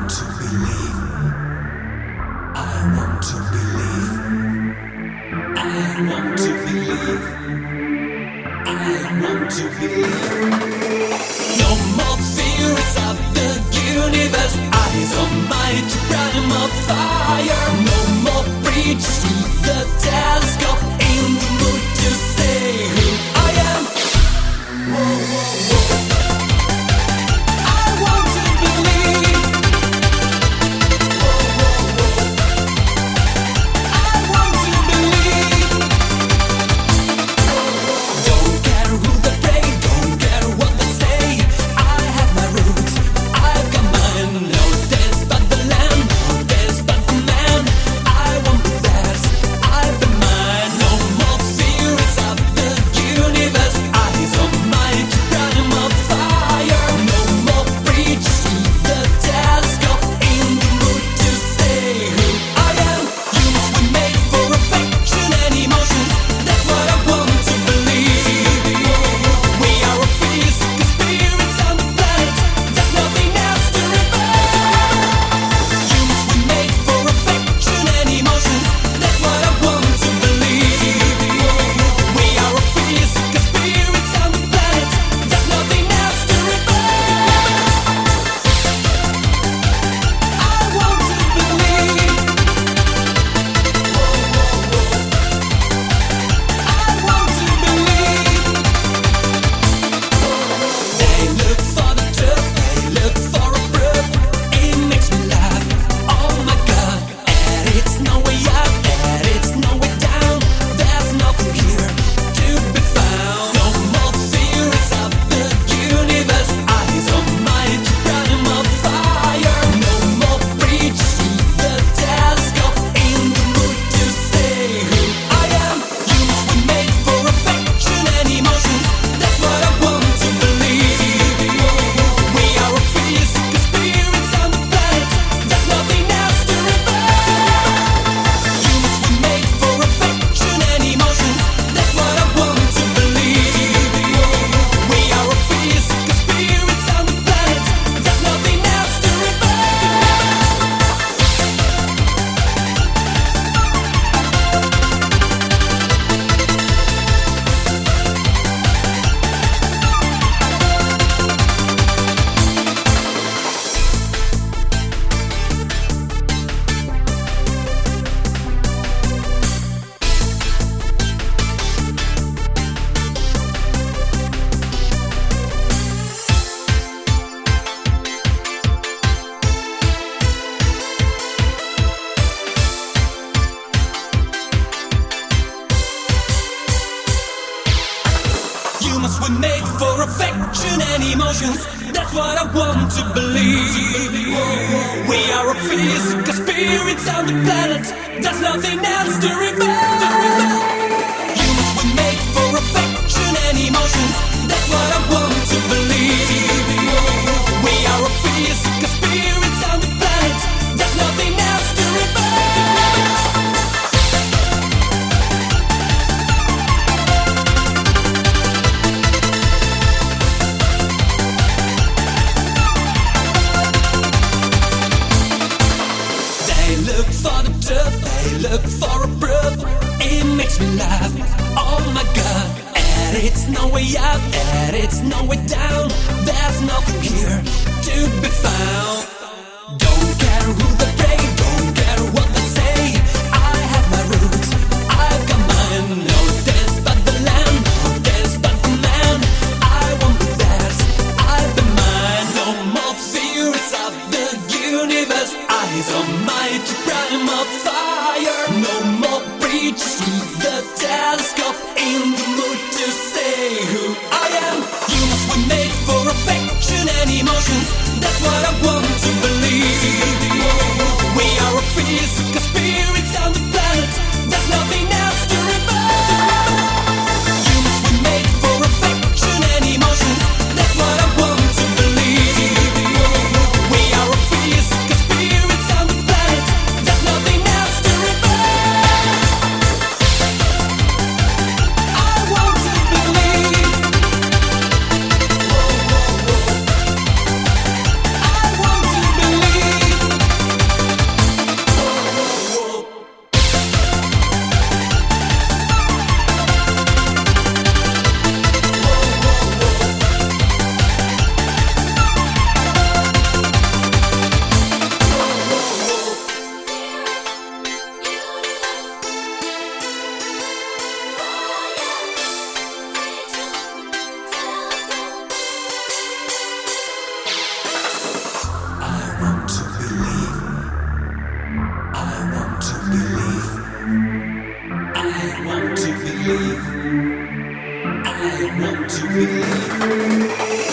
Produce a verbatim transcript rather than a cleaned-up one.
to believe. I want to believe. I want to believe. I want to believe. No more fears of the universe. Eyes on my realm of fire. No more breaches through the telescope. In the mood to say who I am. Whoa, whoa, whoa. I want to believe. Whoa, whoa, whoa. I want to believe. Don't care who they pray, don't care what they say. I have my roots, I've got mine. No taste but the land, no taste but the man. I want the best, I've been mine. No more fears of the universe. Eyes on my realm of fire. No more breaches through the telescope. In the mood to say who I am. Humans were made for affection and emotions. That's what I want to believe. We are a physical spirits on the planet. There's nothing else to refer. Humans were made for affection and emotions. That's what I want to believe. We are a physical spirits on the planet. There's nothing else to refer. I want to believe. I want to believe. They look for the truth, they look for a proof. It makes me laugh, oh my God. And it's no way up, and it's no way down. There's nothing here to be found. No more fears of the universe. Eyes on my realm of fire. No more breaches through the telescope. In the mood to say who I am. Humans were made for affection and emotions. That's what I want to believe. We are a physical spirits on the planet. There's nothing else to refer. Humans were made for affection and emotions. That's what I want to believe. We are a physical spirits on the planet. There's nothing else to refer. Humans were made for affection and emotions. That's what I want to believe. We are a physical spirits on the planet. There's nothing else to refer. Humans were made for affection and emotions. That's what I want to believe. We are a physical spirits on the planet. There's nothing else to refer. They look for the truth, they look for a proof. It makes me laugh, oh my God. And it's no way up, and it's no way down. There's nothing here to be found. Don't care who they pray, don't care what they say. I have my roots, I've got mine. No taste but the land, no taste but the man. I want the best, I've been mine. No more fears of the universe. Eyes on my realm of fire. No more breaches through the telescope. In the mood to say who I am. Humans were made for affection and emotions. That's what I want to believe. We are a physical spirits on the planet. There's nothing else to refer. Humans were made for affection and emotions. That's what I want to believe. We are a physical spirits on the planet. There's nothing else to refer. want to believe. I want to believe. I want to believe.